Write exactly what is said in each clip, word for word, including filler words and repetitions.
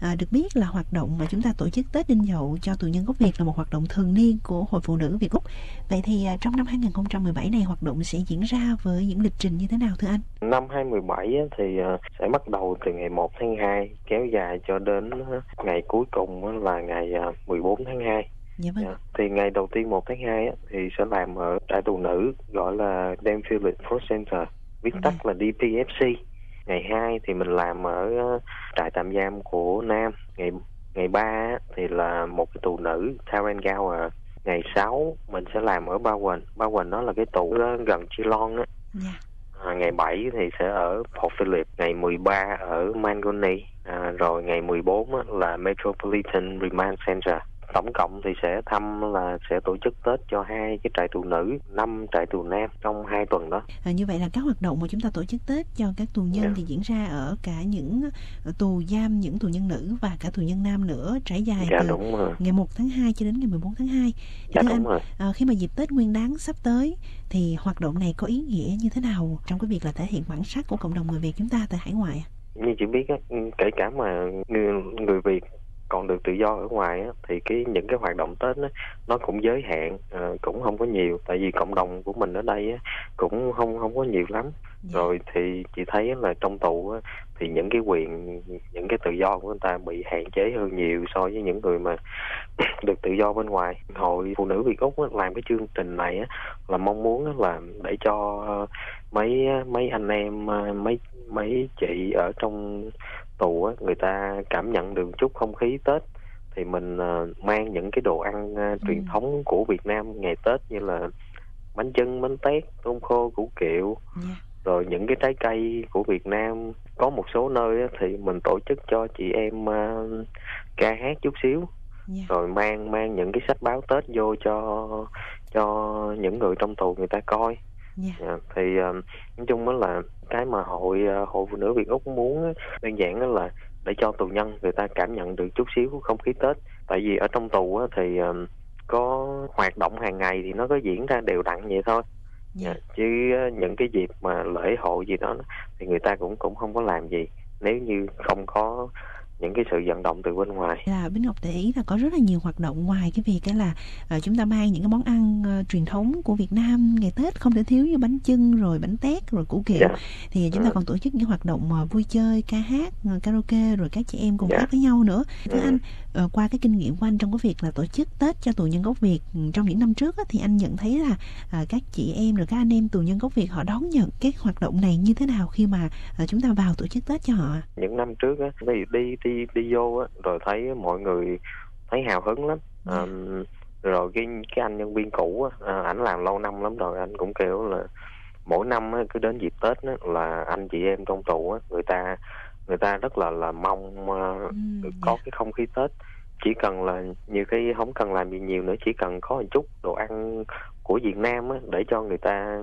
À, được biết là hoạt động mà chúng ta tổ chức Tết Đinh Dậu cho tù nhân gốc Việt là một hoạt động thường niên của Hội Phụ Nữ Việt Úc. Vậy thì à, trong năm hai không một bảy này hoạt động sẽ diễn ra với những lịch trình như thế nào thưa anh? Năm hai không một bảy thì sẽ bắt đầu từ ngày một tháng hai kéo dài cho đến ngày cuối cùng là ngày mười bốn tháng hai. Dạ vâng. Thì ngày đầu tiên một tháng hai thì sẽ làm ở trại tù nữ gọi là Danville Force Center, viết tắt Dạ. là đê pê ép xê. Ngày hai thì mình làm ở trại tạm giam của Nam. Ngày ngày ba thì là một cái tù nữ Tarrant-Gower. Ngày sáu mình sẽ làm ở Bowen. Bowen nó là cái tù gần Geelong á. Dạ. À, ngày bảy thì sẽ ở Port Phillip, ngày mười ba ở Mangoni, à, rồi ngày mười bốn á, là Metropolitan Remand Center. Tổng cộng thì sẽ thăm là sẽ tổ chức Tết cho hai cái trại tù nữ, năm trại tù nam trong hai tuần đó. À, như vậy là các hoạt động mà chúng ta tổ chức Tết cho các tù nhân yeah. thì diễn ra ở cả những tù giam, những tù nhân nữ và cả tù nhân nam nữa, trải dài dạ, từ đúng rồi. ngày một tháng hai cho đến ngày mười bốn tháng hai. Thì dạ, thưa đúng anh, rồi. À, khi mà dịp Tết Nguyên Đán sắp tới thì hoạt động này có ý nghĩa như thế nào trong cái việc là thể hiện bản sắc của cộng đồng người Việt chúng ta tại hải ngoại? Như chị biết á, kể cả mà người, người Việt còn được tự do ở ngoài á, thì cái những cái hoạt động Tết á, nó cũng giới hạn, à, cũng không có nhiều, tại vì cộng đồng của mình ở đây á, cũng không không có nhiều lắm. Yeah. Rồi thì chị thấy là trong tù á, thì những cái quyền, những cái tự do của người ta bị hạn chế hơn nhiều so với những người mà được tự do bên ngoài. Hội Phụ Nữ Việt Úc á, làm cái chương trình này á, là mong muốn á, là để cho mấy mấy anh em, mấy mấy chị ở trong tù á, người ta cảm nhận được chút không khí Tết. Thì mình uh, mang những cái đồ ăn uh, ừ. truyền thống của Việt Nam ngày Tết như là bánh chưng, bánh tét, tôm khô, củ kiệu, yeah. rồi những cái trái cây của Việt Nam. Có một số nơi á, thì mình tổ chức cho chị em uh, ca hát chút xíu, yeah. rồi mang mang những cái sách báo Tết vô cho cho những người trong tù người ta coi. Yeah. Yeah, thì uh, nói chung đó là cái mà hội uh, hội Phụ Nữ Việt Úc muốn đơn giản đó là để cho tù nhân người ta cảm nhận được chút xíu không khí Tết. Tại vì ở trong tù á, thì uh, có hoạt động hàng ngày thì nó có diễn ra đều đặn vậy thôi. Yeah. Yeah, chứ uh, những cái dịp mà lễ hội gì đó thì người ta cũng cũng không có làm gì nếu như không có những cái sự vận động từ bên ngoài. Là Bích Ngọc để ý là có rất là nhiều hoạt động ngoài cái việc cái là uh, chúng ta mang những cái món ăn uh, truyền thống của Việt Nam ngày Tết không thể thiếu như bánh chưng rồi bánh tét rồi củ kiệu. Yeah. Thì chúng ta ừ. còn tổ chức những hoạt động uh, vui chơi, ca hát, uh, karaoke rồi các chị em cùng yeah. hát với nhau nữa. Thưa ừ. anh, uh, qua cái kinh nghiệm của anh trong cái việc là tổ chức Tết cho tù nhân gốc Việt trong những năm trước á, thì anh nhận thấy là uh, các chị em rồi các anh em tù nhân gốc Việt họ đón nhận cái hoạt động này như thế nào khi mà uh, chúng ta vào tổ chức Tết cho họ? Những năm trước á, đi đi đi đi vô á, rồi thấy mọi người thấy hào hứng lắm. Yeah. À, rồi cái cái anh nhân viên cũ á, à, ảnh làm lâu năm lắm rồi, anh cũng kêu là mỗi năm á, cứ đến dịp Tết á, là anh chị em trong tù á, người ta người ta rất là là mong uh, mm, được có yeah. cái không khí Tết. Chỉ cần là nhiều khi không cần làm gì nhiều nữa, chỉ cần có một chút đồ ăn của Việt Nam á, để cho người ta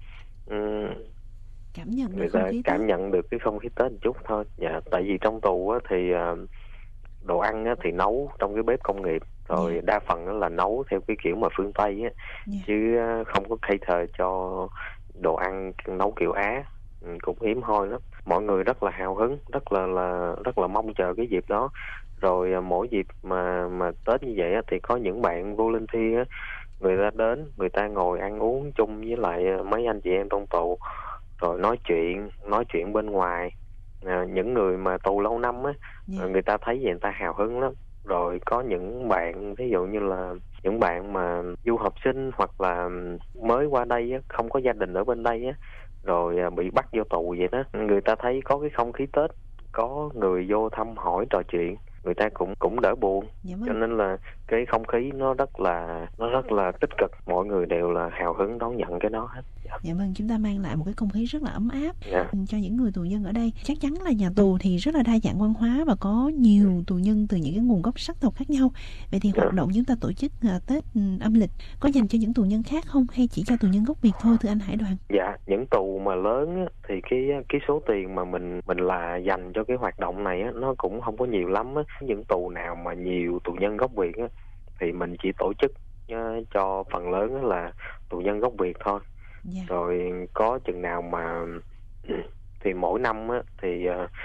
um, cảm nhận được người không ta khí cảm Tết. nhận được cái không khí Tết một chút thôi. Dạ, tại vì trong tù á, thì uh, đồ ăn á, thì nấu trong cái bếp công nghiệp, rồi yeah. đa phần á, là nấu theo cái kiểu mà phương Tây á, yeah. chứ uh, không có cater cho đồ ăn nấu kiểu Á, ừ, cũng hiếm hoi lắm. Mọi người rất là hào hứng, rất là là rất là mong chờ cái dịp đó. Rồi uh, mỗi dịp mà mà Tết như vậy á, thì có những bạn volunteer á, người ta đến, người ta ngồi ăn uống chung với lại mấy anh chị em trong tù, rồi nói chuyện nói chuyện bên ngoài. À, những người mà tù lâu năm á, yeah. người ta thấy vậy người ta hào hứng lắm. Rồi có những bạn ví dụ như là những bạn mà du học sinh hoặc là mới qua đây á, không có gia đình ở bên đây á, rồi bị bắt vô tù vậy đó, người ta thấy có cái không khí Tết, có người vô thăm hỏi trò chuyện, người ta cũng cũng đỡ buồn. Dạ vâng. Cho nên là cái không khí nó rất là nó rất là tích cực, mọi người đều là hào hứng đón nhận cái đó hết. Dạ. Dạ vâng, chúng ta mang lại một cái không khí rất là ấm áp dạ. cho những người tù nhân ở đây. Chắc chắn là nhà tù thì rất là đa dạng văn hóa và có nhiều tù nhân từ những cái nguồn gốc sắc tộc khác nhau. Vậy thì dạ. hoạt động chúng ta tổ chức uh, Tết um, âm lịch có dành cho những tù nhân khác không, hay chỉ cho tù nhân gốc Việt thôi thưa anh Hải Đoàn? Dạ, những tù mà lớn á, thì cái cái số tiền mà mình mình là dành cho cái hoạt động này á, nó cũng không có nhiều lắm á. Những tù nào mà nhiều tù nhân gốc Việt á, thì mình chỉ tổ chức uh, cho phần lớn là tù nhân gốc Việt thôi. Yeah. Rồi có chừng nào mà thì mỗi năm á, thì uh,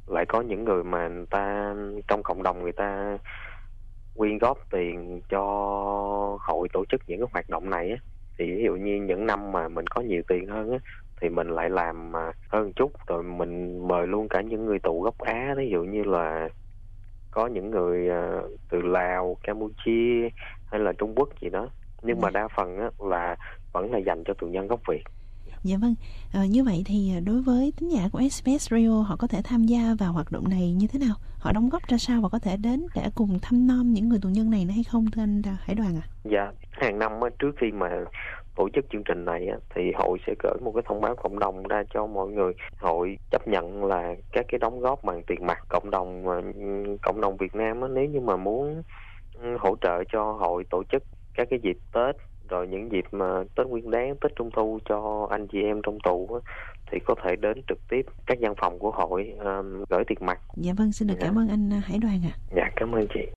lại có những người mà người ta trong cộng đồng người ta quyên góp tiền cho hội tổ chức những cái hoạt động này á, thì ví dụ như những năm mà mình có nhiều tiền hơn á thì mình lại làm hơn chút, rồi mình mời luôn cả những người tù gốc Á, ví dụ như là có những người từ Lào, Campuchia hay là Trung Quốc gì đó, nhưng mà đa phần á là vẫn là dành cho tù nhân gốc Việt. Dạ vâng, à, như vậy thì đối với thính giả của ét bê ét Radio, họ có thể tham gia vào hoạt động này như thế nào? Họ đóng góp ra sao và có thể đến để cùng thăm nom những người tù nhân này hay không, thưa anh Hải Đoàn ạ? À? Dạ, hàng năm á, trước khi mà tổ chức chương trình này á, thì hội sẽ gửi một cái thông báo cộng đồng ra cho mọi người. Hội chấp nhận là các cái đóng góp bằng tiền mặt. Cộng đồng cộng đồng Việt Nam á, nếu như mà muốn hỗ trợ cho hội tổ chức các cái dịp Tết, rồi những dịp mà Tết Nguyên Đán, Tết Trung Thu cho anh chị em trong tù á, thì có thể đến trực tiếp các văn phòng của hội um, gửi tiền mặt. Dạ vâng, xin được cảm ơn anh Hải Đoàn ạ. À. Dạ, cảm ơn chị.